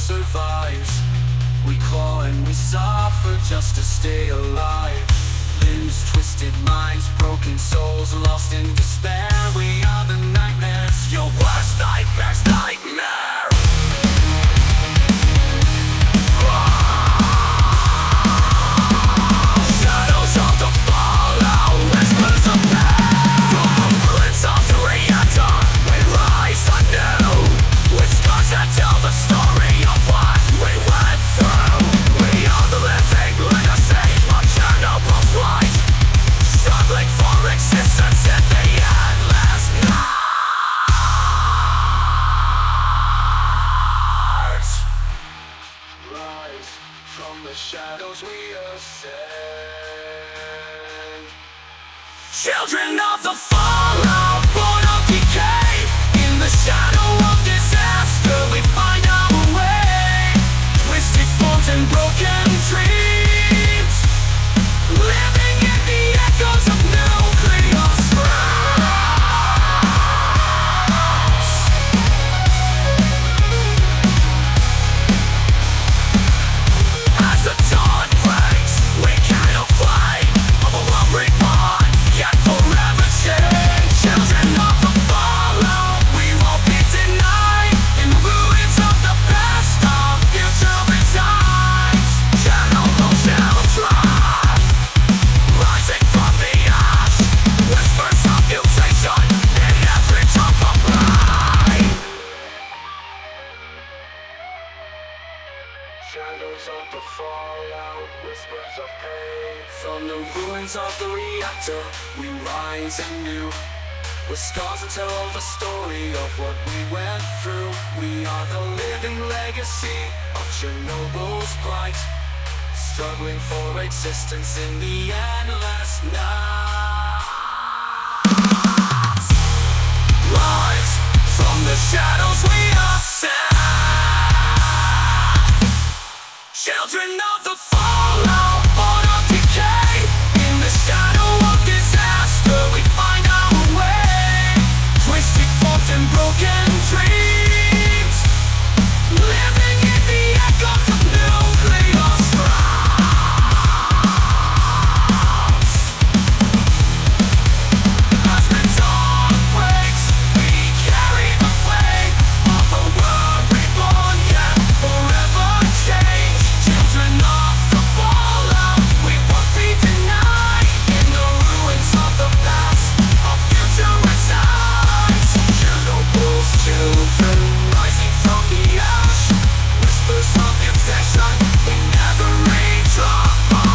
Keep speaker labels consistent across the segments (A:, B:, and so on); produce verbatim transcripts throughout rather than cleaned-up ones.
A: survives. We claw and we suffer just to stay alive. Limbs twisted, minds broken, souls lost in despair. We are the nightmares, your worst nightmare's nightmare. Shadows of the fallout, whispers of pain. From the ruins of the reactor, we rise anew, with scars that tell the story of what we went through. We are the living legacy of Chernobyl's light, struggling for existence in the endless night. Rise from the shadows we ascend. Children of the fallout, born of decay. In the shadow of disaster we find our way. Twisted forms and broken dreams, living in the echoes of nuclear screams. As the dawn breaks, we cannot fight of a world reborn, yet forever changed. Children of the fallout, we won't be denied. In ruins of the past, our future resides. Chernobyl shall try, rising from the ash, whispers of mutation in every drop of light. Shadows of the fallout, whispers of pain. From the ruins of the reactor, we rise anew, with scars that tell the story of what we went through. We are the living legacy of Chernobyl's plight, struggling for existence in the endless night. Rise from the shadows we ascend. Children of the fallout, born of decay. In the shadow of disaster we find our way. Twisted forms and broken dreams, living in the echoes of nuclear screams. As the dawn breaks, we carry the flame of a world reborn, yet forever changed. Children of the fallout, we won't be denied. In the ruins of the past, our future resides. Chernobyl's children, rising from the ash, whispers of mutation in every drop of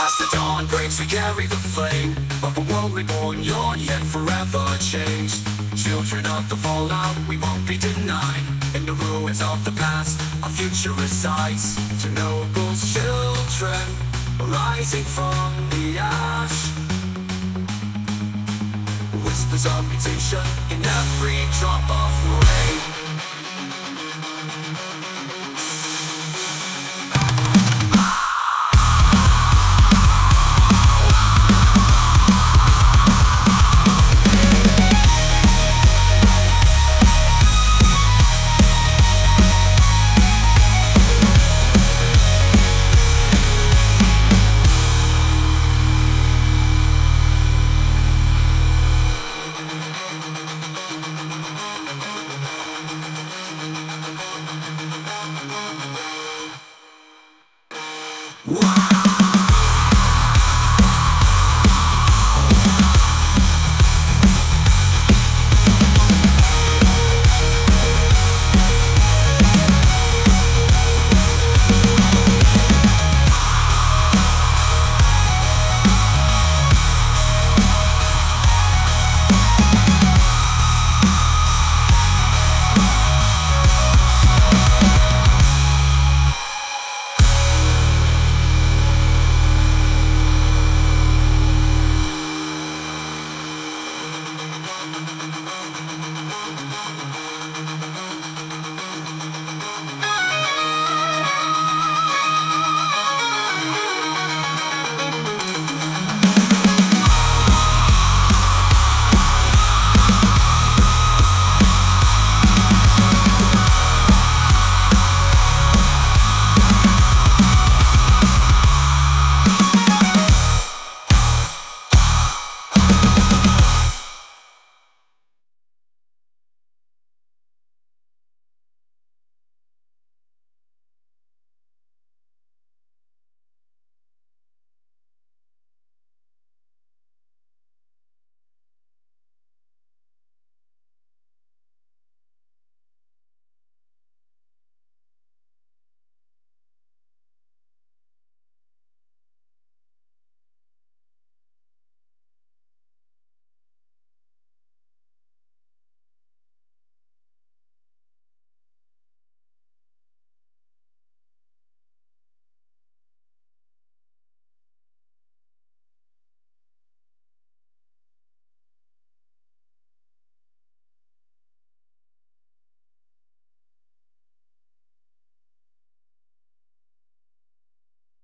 A: carry the flame of a world reborn, yawn yet forever changed. Children of the fallout, we won't be denied. In the ruins of the past, our future resides. To Chernobyl children, rising from the ash. Whispers of mutation in every drop of rain. Wow.